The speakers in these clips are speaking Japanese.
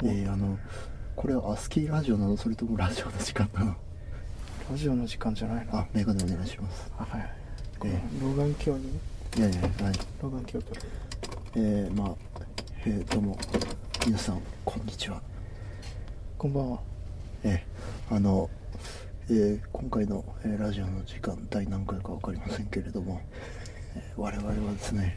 これはアスキーラジオなの、それともラジオの時間なの？ ラジオの時間じゃないの？ あ、メガネお願いします。 はい。老眼鏡にね。 いやいや、はい。 老眼鏡取る。 どうも皆さんこんにちは。 こんばんは。 今回の、ラジオの時間第何回か分かりませんけれども、我々はですね、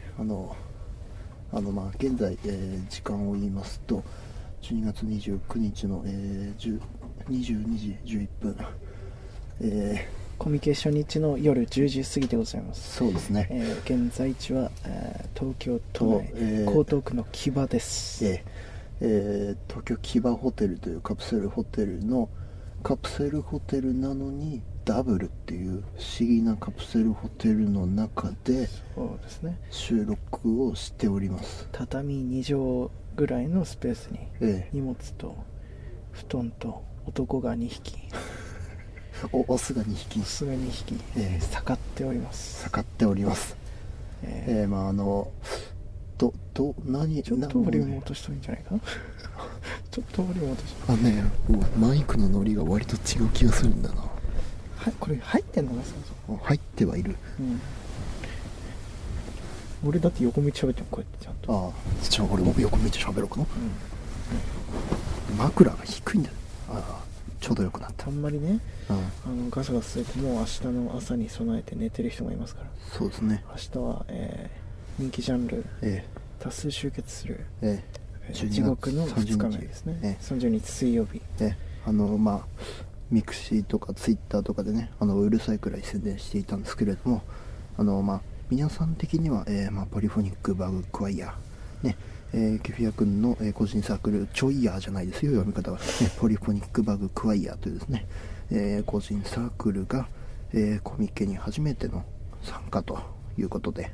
現在、時間を言いますと12月29日の、22時11分、 コミケ初日の夜10時過ぎでございます。 そうですね。 現在地は、東京都内、江東区の木場です。 東京木場ホテルというカプセルホテルなのにダブルっていう不思議なカプセルホテルの中でそうですね、 収録をしております。 畳2畳ぐらいのスペースに荷物と布団と男が2匹オスが2匹盛っております。 盛っております。何ちょっとボリューム落としたらいいんじゃないかなちょっとボリューム落としたマイクのノリが割と違う気がするんだな。 はい、これ入ってんのかな？ 入ってはいる。 俺だって横道喋ってもこうやってちゃんと。 じゃあ俺も横道喋ろうかな。枕が低いんだよ。ちょうどよくなった。 あんまりね、ガサガサするともう明日の朝に備えて寝てる人もいますから。 そうですね。 明日は、人気ジャンル、多数集結する、地獄の2日目ですね。30日水曜日。 ミクシーとかツイッターとかでね、うるさいくらい宣伝していたんですけれども、皆さん的には、ポリフォニックバグクワイヤー、ケフィア君の、個人サークル、チョイヤーじゃないですよ、読み方は、ポリフォニックバグクワイヤーというですね、個人サークルが、コミケに初めての参加ということで、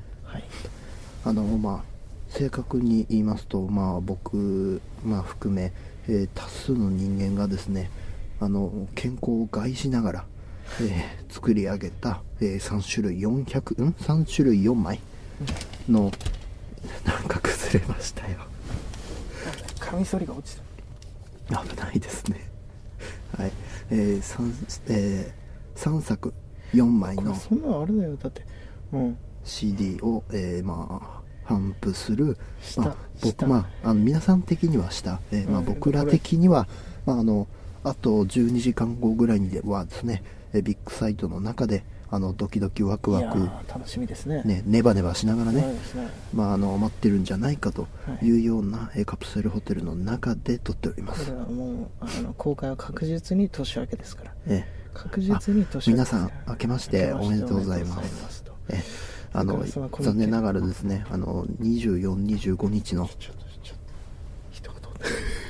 正確に言いますと、僕、含め、多数の人間がですね、健康を害しながら、作り上げた、3種類4枚の、なんか崩れましたよ。 カミソリが落ちた。危ないですね。はい。3作4枚のそんなあれだよ。だって、 CD を、頒布する、皆さん的には下、僕ら的には、あと12時間後ぐらいにはですね、ビッグサイトの中でドキドキワクワク、 楽しみですね。 ネバネバしながらね、待ってるんじゃないかというような、カプセルホテルの中で撮っております。 これはもう公開は確実に年明けですから、確実に年明け。 皆さん明けましておめでとうございます。残念ながらですね、24、25日の人が通って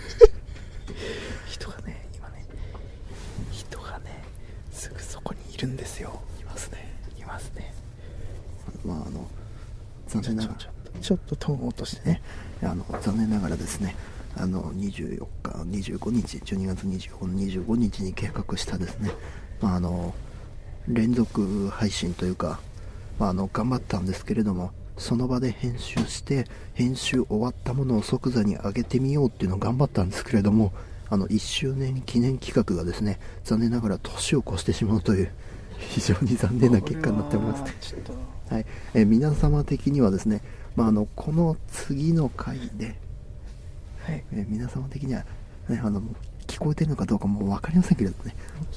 人がね、今ね、人がね、すぐそこにいるんですよ。いますね。 残念ながらちょっとトーン落としてね。 残念ながらですね、24日、25日、12月25日に計画したですね、連続配信というか、頑張ったんですけれども、その場で編集して編集終わったものを即座に上げてみようっていうのを頑張ったんですけれども、1周年記念企画がですね、残念ながら年を越してしまうという非常に残念な結果になっております。はい。皆様的にはですね、この次の回で、皆様的には、聞こえてるのかどうかも分かりませんけれどもね、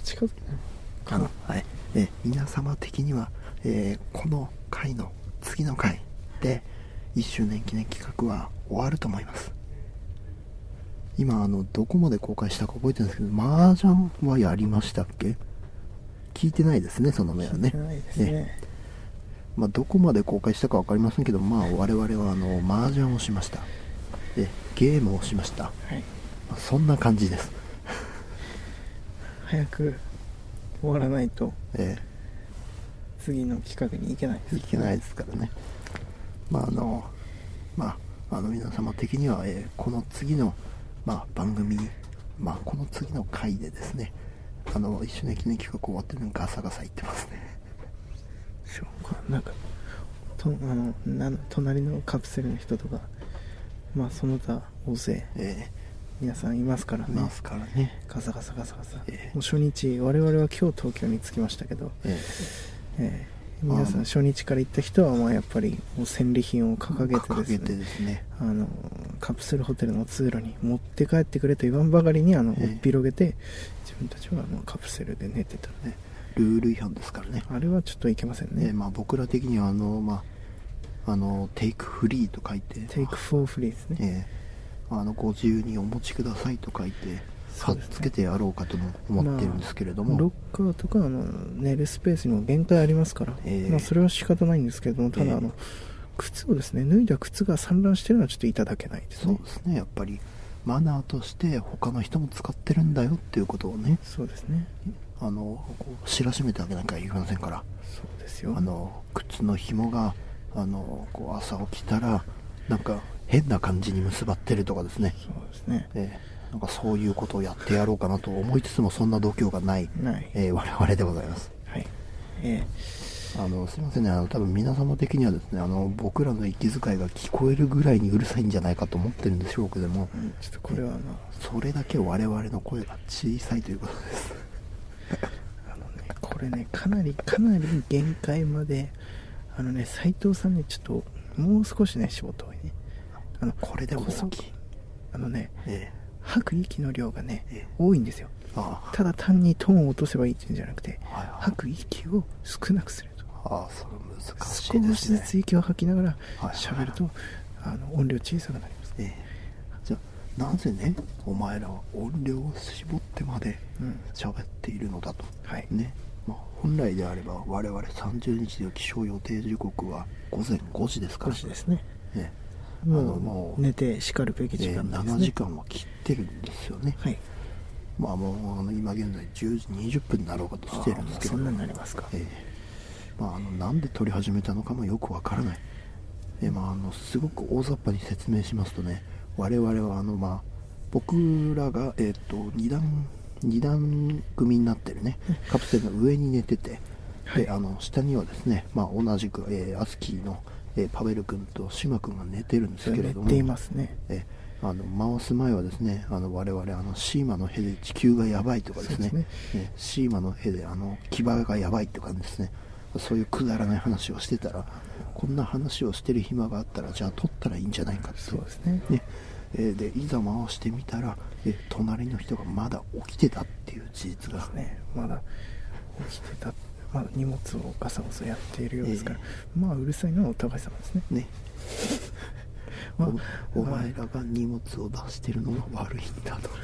皆様的には、この回の次の回で1周年記念企画は終わると思います。今どこまで公開したか覚えてるんですけど、麻雀はやりましたっけ？聞いてないですね、その目はね。 聞いてないですね。 どこまで公開したか分かりませんけど、我々は麻雀をしました。ゲームをしました。そんな感じです。 早く終わらないと、次の企画に行けないです。 いけないですからね。皆様的には、この次の、番組、この次の回でですね、1周年記念企画終わってるのにガサガサ言ってますね。 なんか隣のカプセルの人とか、その他大勢、 皆さんいますからね。 いますからね。 ガサガサガサガサ、もう初日、我々は今日東京に着きましたけど、皆さん初日から行った人はまあやっぱりもう戦利品を掲げてですね、カプセルホテルの通路に持って帰ってくれと言わんばかりに広げて、自分たちはカプセルで寝てたね。 ルール違反ですからね。 あれはちょっといけませんね。 まあ、僕ら的にはテイクフリーと書いて、 テイクフォーフリーですね。 ご自由にお持ちくださいと書いて貼っつけてやろうかとも思ってるんですけれども、 ロッカーとか寝るスペースにも限界ありますから、それは仕方ないんですけれども、ただ靴をですね、脱いだ靴が散乱してるのはちょっといただけないですね。 そうですね。やっぱりマナーとして他の人も使ってるんだよっていうことをね、 そうですね、 知らしめてあげなきゃいけませんから。 そうですよ。 靴の紐が朝起きたらなんか変な感じに結ばってるとかですね。 そうですね。 なんかそういうことをやってやろうかなと思いつつも、そんな度胸がない、我々でございます。 はい。 すいませんね。多分皆様的にはですね、僕らの息遣いが聞こえるぐらいにうるさいんじゃないかと思ってるんでしょうけども、 ちょっとこれはそれだけ我々の声が小さいということです。 これね、かなり限界まで斉藤さんね、ちょっともう少しね絞った方がいいね。 これでも大きい。 吐く息の量がね、多いんですよ。ただ単にトーンを落とせばいいっていうんじゃなくて、吐く息を少なくすると。 それ難しいですね。 少しずつ息を吐きながら喋ると、音量小さくなります。 じゃあなぜね、お前らは音量を絞ってまで喋っているのだと、ね。本来であれば我々30日の起床予定時刻は午前5時ですから。 5時ですね。もう寝てしかるべき時間ですね。 7時間は切ってるんですよね。もう今現在10時20分になろうかとしてるんですけど、 そんなになりますか。 なんで撮り始めたのかもよくわからない。すごく大雑把に説明しますとね、我々は僕らが2段組になってるねカプセルの上に寝てて、で下にはですね、同じくアスキーのパベル君とシマ君が寝てるんですけれども、 寝ていますね。 回す前はですね、我々シーマのヘで地球がやばいとかですね、シーマのヘで牙がやばいとかですね、そういうくだらない話をしてたら、こんな話をしてる暇があったらじゃあ撮ったらいいんじゃないかって。 そうですね。 でいざ回してみたら隣の人がまだ起きてたっていう事実が、 まだ起きてた、荷物をガサガサやっているようですから、うるさいのはお互い様ですね。 お前らが荷物を出してるのが悪いんだと。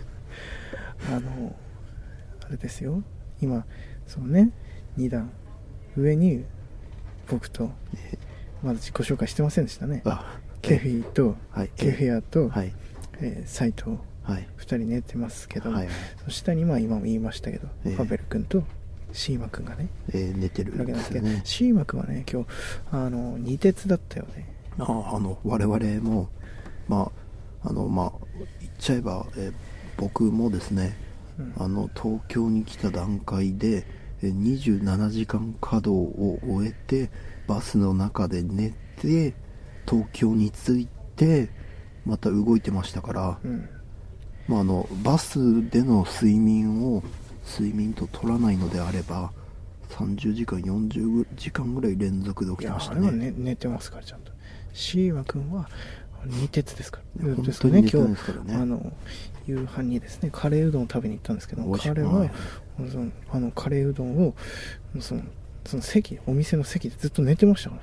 あれですよ、今そのね、2段上に僕と、まだ自己紹介してませんでしたね。ケフィと、ケフィアと、サイト2人寝てますけど、その下に今も言いましたけど、パベル君とシーマ君がね、 寝てるんですよね。 シーマ君はね、今日二鉄だったよね。 我々も言っちゃえば、僕もですね、東京に来た段階で27時間稼働を終えてバスの中で寝て東京に着いてまた動いてましたから、バスでの睡眠と取らないのであれば30時間40時間ぐらい連続で起きてましたね。 あれは寝てますからちゃんと。シーマ君は二鉄ですから。 本当に寝てるんですからね。 夕飯にですねカレーうどんを食べに行ったんですけど、彼はカレーうどんをそのお店の席でずっと寝てましたから、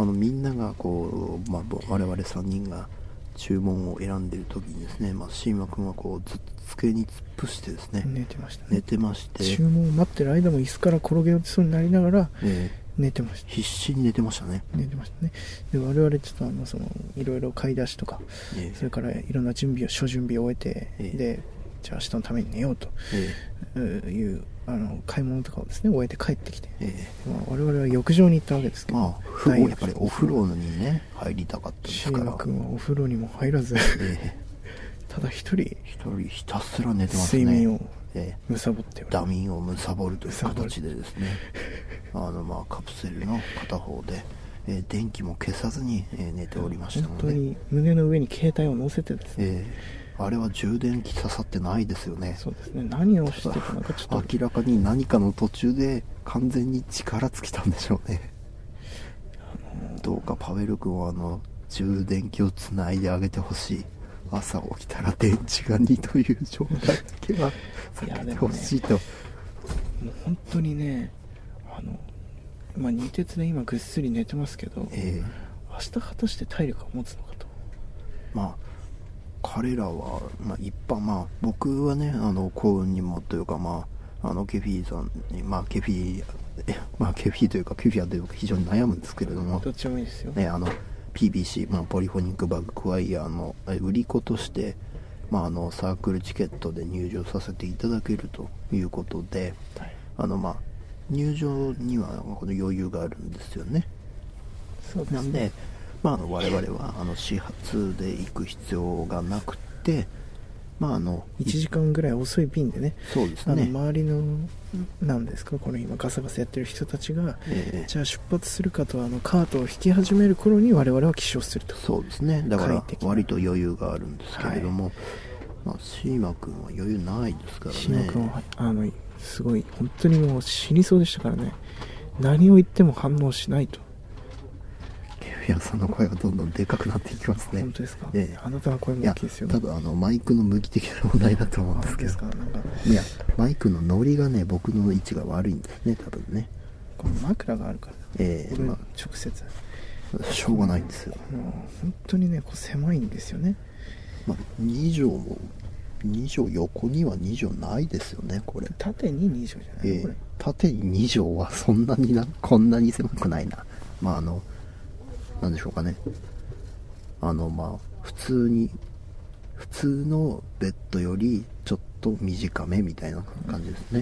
みんなが我々3人が注文を選んでいる時にですね、シーマ君は机に突っ伏してですね寝てましたね。 寝てまして、 注文を待ってる間も椅子から転げ落ちそうになりながら、寝てました。 必死に寝てましたね。 で我々ちょっといろいろ買い出しとか、それからいろんな諸準備を終えて、でじゃあ明日のために寝ようという、買い物とかをですね終えて帰ってきて、我々は浴場に行ったわけですけど、 やっぱりお風呂にね入りたかったですから、 シーマ君はお風呂にも入らず、ただ一人ひたすら寝てますね。 睡眠を貪ってダミンを貪るという形でですねカプセルの片方で、 電気も消さずに、寝ておりましたので、 本当に胸の上に携帯を乗せてですね、 あれは充電器刺さってないですよね。 そうですね、何をしてたのかちょっと明らかに何かの途中で完全に力尽きたんでしょうね。どうかパウエル君は充電器をつないであげてほしい。朝起きたら電池が2という状態だけは避けてほしいと。 もう本当にね、二鉄で今ぐっすり寝てますけど、明日果たして体力が持つのかと。 彼らは、一般、僕はね、幸運にもというか、ケフィーさんに、ケフィーというか、ケフィアというか非常に悩むんですけれども、 どっちもいいですよ。 ね、PBC、ポリフォニックバッグクワイヤーの売り子として、サークルチケットで入場させていただけるということで、入場にはこの余裕があるんですよね。 そうですね。 なんで、我々は始発で行く必要がなくて、 1時間ぐらい遅い便でね、 そうですね、 周りのなんですか、この今ガサガサやってる人たちが、じゃあ出発するかとカートを引き始める頃に我々は起床すると。 そうですね、だから割と余裕があるんですけれども、シーマ君は余裕ないですからね。 シーマ君はすごい本当にもう死にそうでしたからね。何を言っても反応しないと。 ケフィアさんの声がどんどんでかくなっていきますね。 本当ですか？あなたの声も大きいですよ。 多分マイクの向き的な問題だと思うんですけど。いや、マイクのノリがね、僕の位置が悪いんですね、多分ね。 この枕があるから、直接しょうがないんですよ。 本当にね、狭いんですよね。 2畳横には2畳ないですよね、これ。 縦に2畳じゃない、これ。 縦に2畳はそんなにこんなに狭くないな。なんでしょうかね。普通のベッドよりちょっと短めみたいな感じですね。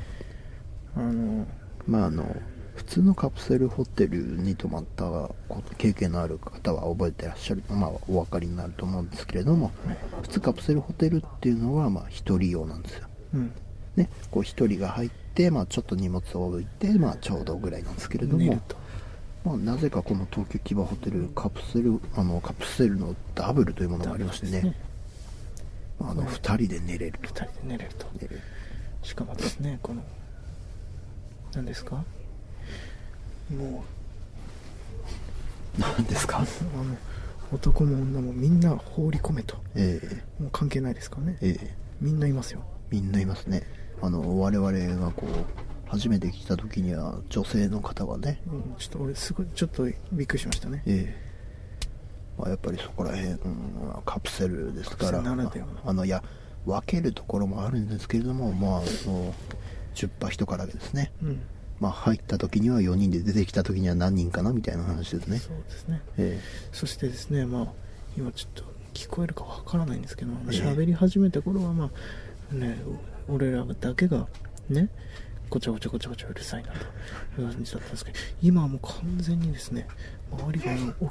普通のカプセルホテルに泊まった経験のある方は覚えてらっしゃる、お分かりになると思うんですけれども、普通カプセルホテルっていうのは一人用なんですよ。ね、一人が入って、ちょっと荷物を置いて、ちょうどぐらいなんですけれども、なぜかこの東京キバホテルカプセルのダブルというものがありましてね、2人で寝れると。 しかもですね、何ですか、もう何ですか、 男も女もみんな放り込めと、もう関係ないですからね、みんないますよ。 みんないますね。我々が初めて来た時には女性の方がね、 ちょっと俺すごいちょっとびっくりしましたね。 やっぱりそこら辺、カプセルですから、いや分けるところもあるんですけれども、10羽1からですね、入った時には4人で出てきた時には何人かなみたいな話ですね。 そうですね。そしてですね、今ちょっと聞こえるかわからないんですけど、喋り始めた頃は俺らだけがね、ごちゃごちゃうるさいなという感じだったんですけど、今はもう完全にですね、周りが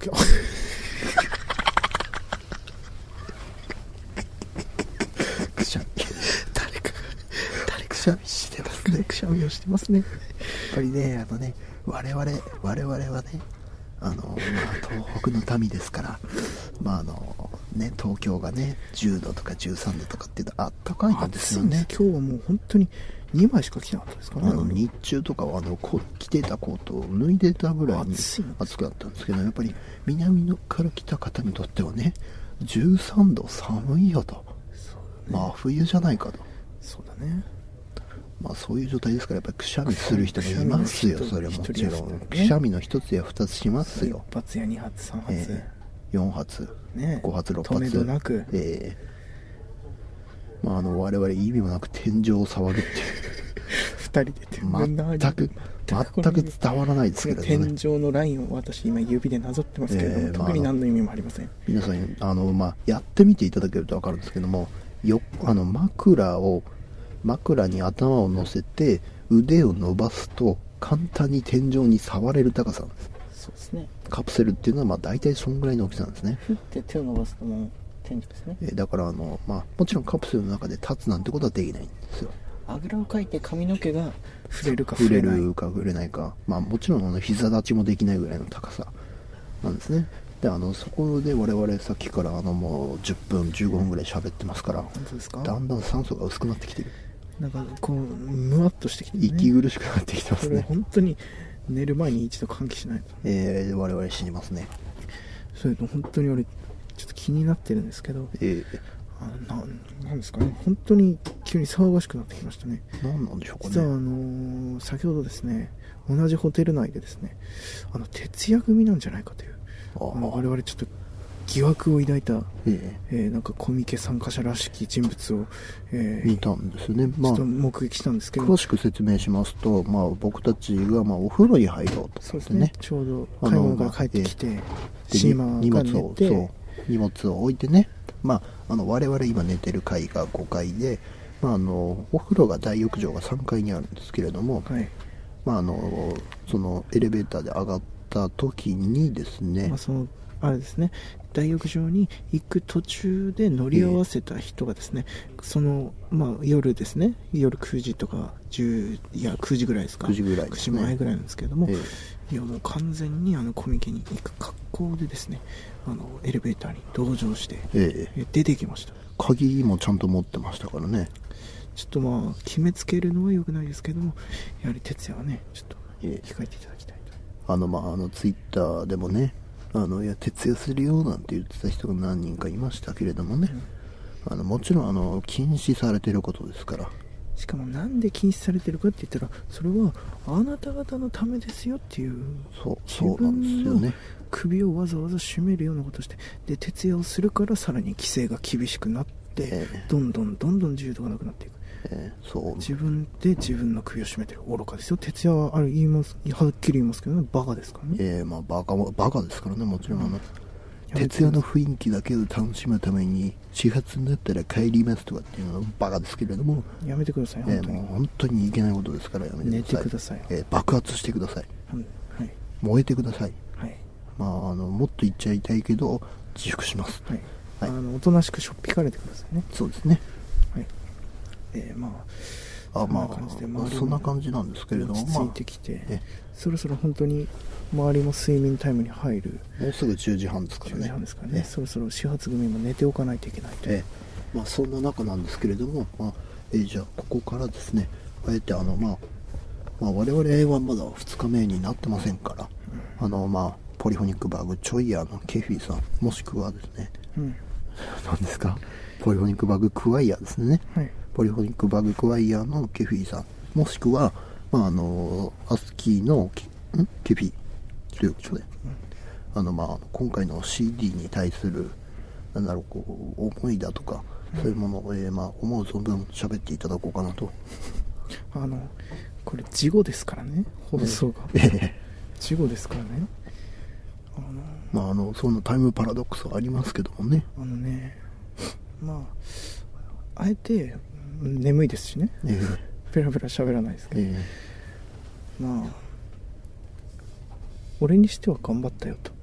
誰くしゃみしてますね。 くしゃみをしてますね。やっぱりね、我々はね、東北の民ですから、東京がね、10度とか13度とかっていうとあったかいんですよね。 今日はもう本当に2枚しか着てなかったですからね。 日中とかは着てたコートを脱いでたぐらいに暑くなったんですけど、やっぱり南から来た方にとってはね、13度寒いよと、真冬じゃないかと。 そうだね。 そういう状態ですから、やっぱりくしゃみする人もいますよ。それはもちろんくしゃみの1つや2つしますよ。 1発や2発3発、 4発、5発6発止めどなく、 我々意味もなく天井を触るっていう 2人で全く伝わらないですけどね。 天井のラインを私今指でなぞってますけれども、特に何の意味もありません。 皆さんやってみていただけると分かるんですけども、枕に頭を乗せて腕を伸ばすと簡単に天井に触れる高さなんです。 そうですね。 カプセルっていうのは大体そんぐらいの大きさなんですね。 ふって手を伸ばすともう天井ですね。 だからもちろんカプセルの中で立つなんてことはできないんですよ。 あぐらをかいて髪の毛が触れるか触れないか、もちろん膝立ちもできないぐらいの高さなんですね。でそこで我々さっきからもう10分15分ぐらい喋ってますから、 本当ですか？ だんだん酸素が薄くなってきてる。 なんかこうムワっとしてきて、ね、 息苦しくなってきてますね。 これ本当に寝る前に一度換気しないと、 我々死にますね。 それと本当に俺ちょっと気になってるんですけど、なんですかね、本当に急に騒がしくなってきましたね。 何なんでしょうかね。 実は先ほどですね、同じホテル内でですね、徹夜組なんじゃないかという、我々ちょっと疑惑を抱いた、なんかコミケ参加者らしき人物を、 見たんですね。 ちょっと目撃したんですけど、 詳しく説明しますと、僕たちがお風呂に入ろうと、ね、 そうですね、ちょうど買い物から帰ってきて、 荷物を置いてね、我々今寝てる階が5階で、お風呂が大浴場が3階にあるんですけれども、 はい、 そのエレベーターで上がった時にですね、 あれですね、大浴場に行く途中で乗り合わせた人がですね、夜ですね、夜9時とか9時ぐらいですか、9時ぐらいですね、9時前ぐらいなんですけれども、いやもう完全にコミケに行く格好でですね、エレベーターに同乗して、出てきました。 鍵もちゃんと持ってましたからね。 ちょっと決めつけるのは良くないですけども、やはり徹夜はね、ちょっと控えていただきたいと。 ツイッターでもね、いや徹夜するよなんて言ってた人が何人かいましたけれどもね、もちろん禁止されてることですから。 しかもなんで禁止されてるかって言ったら、それはあなた方のためですよっていう、 そうなんですよね。 首をわざわざ絞めるようなことして、で徹夜をするからさらに規制が厳しくなって、どんどん自由度がなくなっていく。自分で自分の首を絞めてる。愚かですよ。徹夜ははっきり言いますけどね、バカですからね。 バカですからね、もちろん。徹夜の雰囲気だけを楽しむために始発になったら帰りますとかっていうのはバカですけれども、 やめてください。 本当にいけないことですからやめてください。 寝てください。 爆発してください。 はい、 燃えてください。 はい、 もっと言っちゃいたいけど自粛します。 はい、おとなしくしょっぴかれてくださいね。 そうですね。 はい。 そんな感じなんですけれども、 落ち着いてきて、そろそろ本当に周りも睡眠タイムに入る。 もうすぐ10時半ですからね。 10時半ですからね。そろそろ始発組も寝ておかないといけないと。 そんな中なんですけれども、じゃあここからですね、あえて我々はまだ2日目になってませんから、ポリフォニックバグチョイヤーのケフィさん、もしくはですね、何ですか、ポリフォニックバグクワイヤーですね。 はい、 ポリフォニックバグクワイヤーのケフィさん、もしくは、アスキーのケフィということで、今回の CD に対する思いだとか、そういうものを、思う存分喋っていただこうかなと。 これ事後ですからね、放送が。事後ですからね。 そのタイムパラドックスはありますけどもね。 あえて眠いですしね、ペラペラ喋らないですけど、俺にしては頑張ったよと。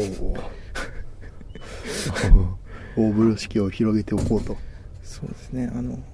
大風呂敷を広げておこうと。 そうですね。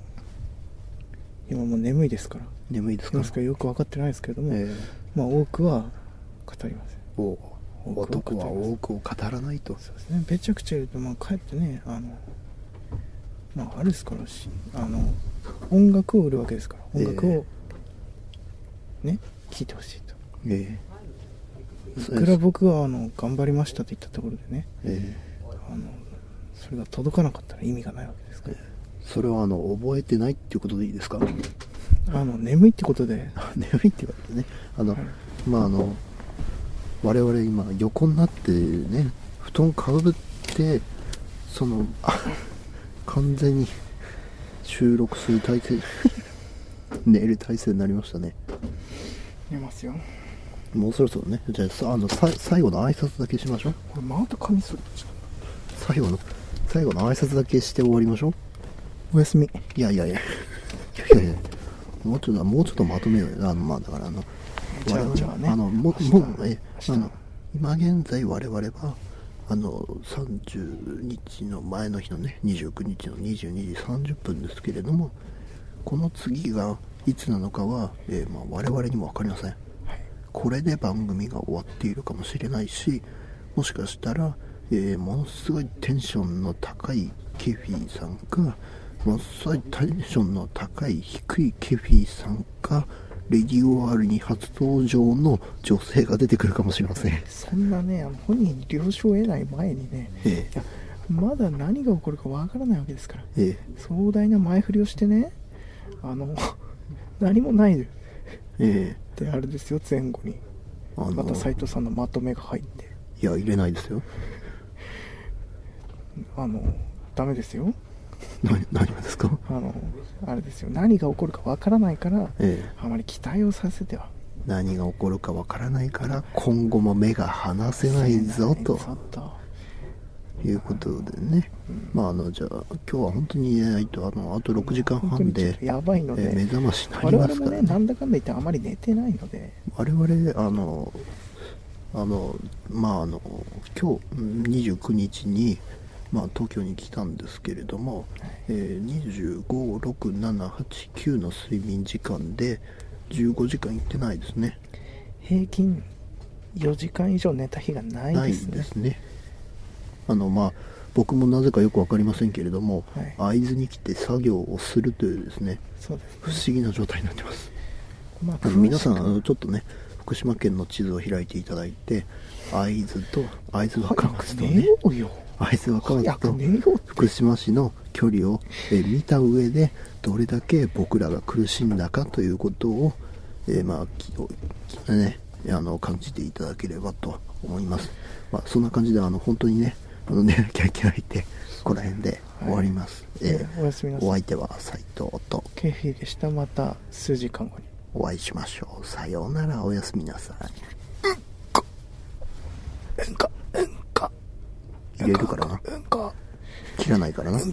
今もう眠いですから。 眠いですか。 よく分かってないですけども、多くは語りません。 男は多くを語らないと。 そうですね。めちゃくちゃ言うと、かえってね、あれですからし、音楽を売るわけですから、音楽をね、聴いてほしいと。いくら僕は頑張りましたと言ったところでね、それが届かなかったら意味がないわけですから。 それは覚えてないっていうことでいいですか。 眠いってことで。 眠いってことでね。我々今横になってね、布団かぶって完全に収録する体勢寝る体勢になりましたね。 寝ますよ。 もうそろそろね。じゃあ最後の挨拶だけしましょう。 これまた髪する。 最後の挨拶だけして終わりましょう。 おやすみ。 いやもうちょっとまとめようよ。だからじゃあね、 今現在我々は30日の前の日のね、29日の22時30分ですけれども、この次がいつなのかは、我々にも分かりません。これで番組が終わっているかもしれないし、 もしかしたら、ものすごいテンションの高いケフィさんか、ものすごいテンションの高い低いケフィさんか、レディオ R に初登場の女性が出てくるかもしれません。 そんなね、本人に了承を得ない前にね、いやまだ何が起こるかわからないわけですから、壮大な前振りをしてね、何もないで、であれですよ、前後にまた斉藤さんのまとめが入って、 いや入れないですよ、 ダメですよ。 何がですか？ あれですよ、何が起こるかわからないから、あまり期待をさせては。 何が起こるかわからないから今後も目が離せないぞということでね、じゃあ今日は本当に寝ないとあと6時間半でやばいので、 目覚ましになりますからね。 我々もね、なんだかんだ言ってあまり寝てないので、 我々今日29日に東京に来たんですけれども、25、6、7、8、9の睡眠時間で15時間いってないですね。 平均4時間以上寝た日がないですね。 ないですね。僕もなぜかよく分かりませんけれども、会津に来て作業をするというですね、 そうですね、 不思議な状態になってます。皆さんちょっとね、福島県の地図を開いていただいて、会津若松とね、会津若松と福島市の距離を見た上で、どれだけ僕らが苦しんだかということを、感じていただければと思います。そんな感じで本当にね、寝なきゃいけないってここら辺で終わります。 おやすみなさい。 お相手は斉藤とケフィでした。また数時間後にお会いしましょう。さようなら。おやすみなさい。入れるからな。切らないからな。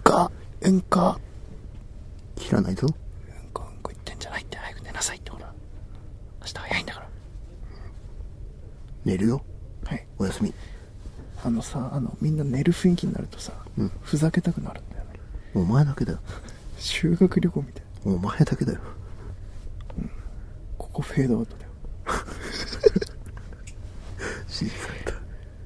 切らないぞ。 言ってんじゃないって。早く寝なさいって。ほら、明日早いんだから。 寝るよ。 はい、 おやすみ。 みんな寝る雰囲気になるとさ、ふざけたくなるんだよね。 お前だけだよ。 修学旅行みたいな。 お前だけだよ。 ここフェードアウトだよ。 静かに。